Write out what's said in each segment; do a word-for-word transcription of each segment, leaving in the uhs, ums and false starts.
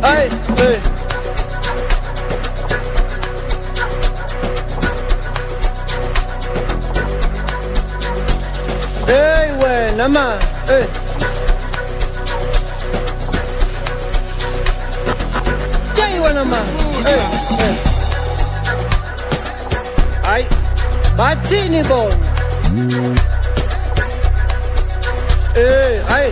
ay, hey. Hey, wena ma, hey. Hey, wena ma, hey, hey. Ay, bathini bona. Hey, ay.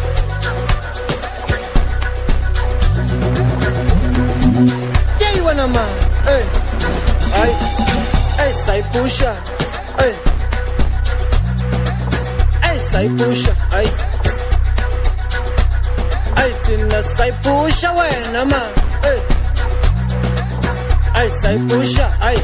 Hey, wena ma, hey. Ay, ay, sayipusha, hey. Sayipusha, ay ay thina sayipusha wena ma, ay ay sayipusha, ay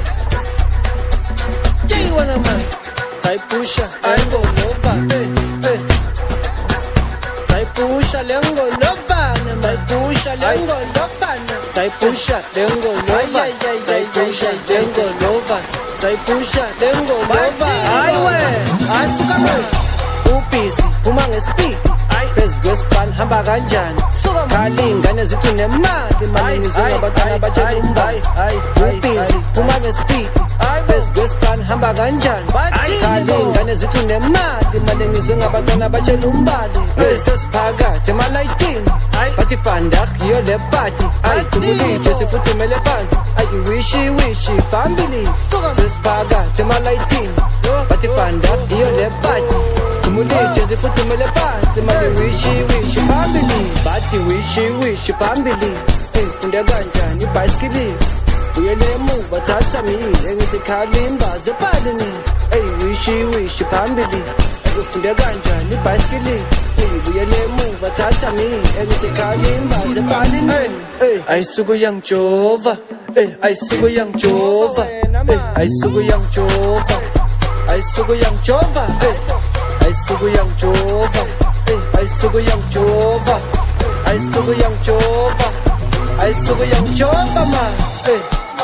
jay wena ma, sayipusha lengolova, ay ay sayipusha lengolova, sayipusha lengolova, sayipusha lengolova, sayipusha lengolova, sayipusha lengolova, ay we asuka ma ubhizi uma ngespeed phezu kwespan hamba kanjani khali ingane zithi unemali maningi zingabantwana batshela umbali ubhizi uma ngespeed phezu kwespan hamba kanjani khali ingane zithi unemali maningi zingabantwana batshela umbali sesiphakathi emalayitini bathi fandak yiyo le party ayidubulije sifuthumele phansi ayiwishi wishi phambili sesiphakathi emalayitini bathi fandak yiyo le party Mulije zifuthumele phansi mali wishi wishi phambili bathi wishi wishi phambili ngifunde kanjani ibhayisikili uyele emuva thatha mina engithi khalimba zepalini hey wishi wishi phambili ngifunde kanjani ibhayisikili uyele emuva thatha mina engithi khalimba zepalini hey ayisuku yangijova hey ayisuku yangijova hey ayisuku yangijova ayisuku yangijova hey ayisuku yangijova, ayisuku yangijova, ayisuku yangijova, ayisuku yangijova ma, hey.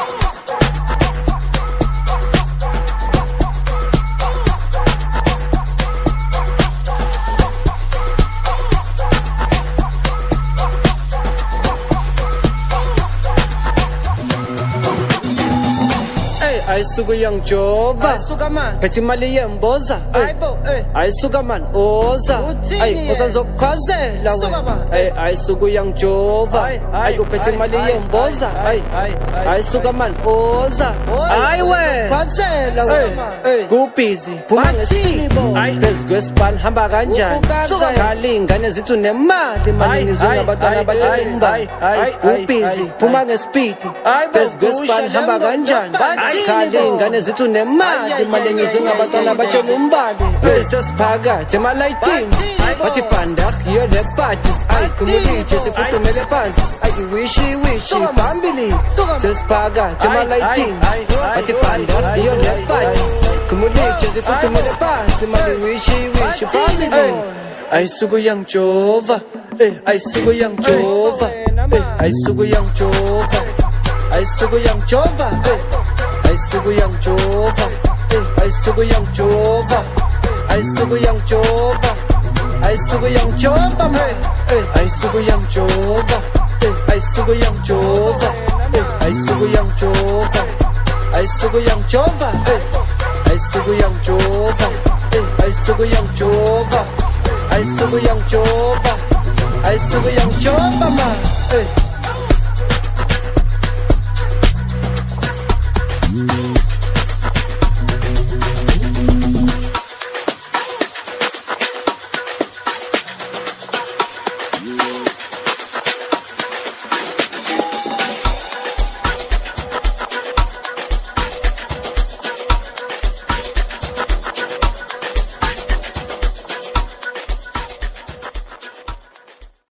Ayisuku yangijova, phethe imali yemboza, ayisuka man oza, ay oza ngizokukhwazela wena, ay ayisuku yangijova, ay uphethe imali yemboza, ay ayisuka man oza, ay we khwazela wena, kubhizi phuma ngespeed, phezu kwespan hamba kanjani, khali ingane zithi unemali maningi zingabantwana batshela umbali, kubhizi phuma ngespeed, phezu kwespan hamba kanjani, khali ingane zithi unemali maningi zingabantwana batshela umbali sesiphakathi emalayitini bathi fandak yiyo le party ayidubulije sifuthumele phansi ayiwishi wishi phambili sesiphakathi emalayitini bathi fandak yiyo le party kumulije sifuthumele phansi mali wishi wishi phambili ayisuku yangijova eh ayisuku yangijova eh ayisuku yangijova ayisuku yangijova eh ayisuku yangijova eh ayisuku yangijova ayisuku yangijova ayisuku yangijova ma ayisuku yangijova ayisuku yangijova ayisuku yangijova ayisuku yangijova ayisuku yangijova ayisuku yangijova ayisuku yangijova ayisuku yangijova ma